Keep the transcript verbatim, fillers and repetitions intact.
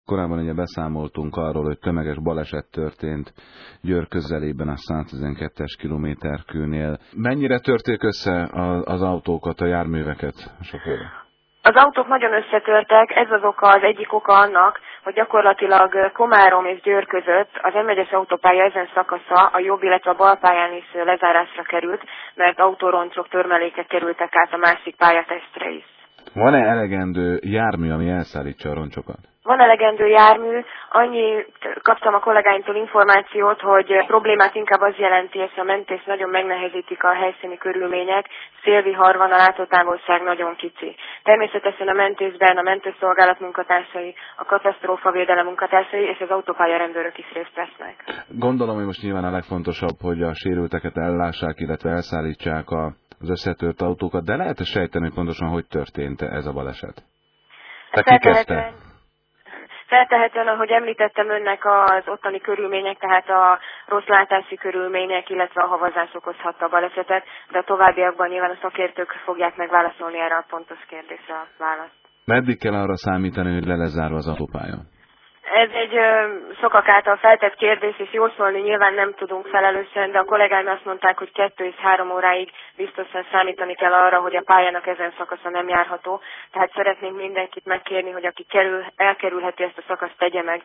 Korábban ugye beszámoltunk arról, hogy tömeges baleset történt Győr közelében a száztizenkettes kilométerkőnél. Mennyire törték össze az autókat, a járműveket a sofőrök? Az autók nagyon összetörtek, ez az oka, az egyik oka annak, hogy gyakorlatilag Komárom és Győr között az em egyes autópálya ezen szakasza a jobb, illetve a bal pályán is lezárásra került, mert autóroncsok, törmelékek kerültek át a másik pályatestre is. Van-e elegendő jármű, ami elszállítsa a roncsokat? Van elegendő jármű, annyi kaptam a kollégáimtól információt, hogy problémát inkább az jelenti, és a mentést nagyon megnehezítik a helyszíni körülmények, szélvihar van, a látótávolság nagyon kicsi. Természetesen a mentésben a mentőszolgálat munkatársai, a katasztrófavédelem munkatársai és az autópálya rendőrök is részt vesznek. Gondolom, hogy most nyilván a legfontosabb, hogy a sérülteket ellássák, illetve elszállítsák a az összetört autókat, de lehet-e sejteni, hogy pontosan hogy történt ez a baleset? Te ki kezdte? Feltehetően, ahogy említettem önnek, az ottani körülmények, tehát a rossz látási körülmények, illetve a havazás okozhatta a balesetet, de a továbbiakban nyilván a szakértők fogják megválaszolni erre a pontos kérdésre a választ. Meddig kell arra számítani, hogy le lesz zárva az autópálya? Ez egy ö, sokak által feltett kérdés, és jósolni nyilván nem tudunk felelősen, de a kollégáim azt mondták, hogy kettő és három óráig biztosan számítani kell arra, hogy a pályának ezen szakasza nem járható. Tehát szeretnénk mindenkit megkérni, hogy aki kerül, elkerülheti ezt a szakaszt, tegye meg,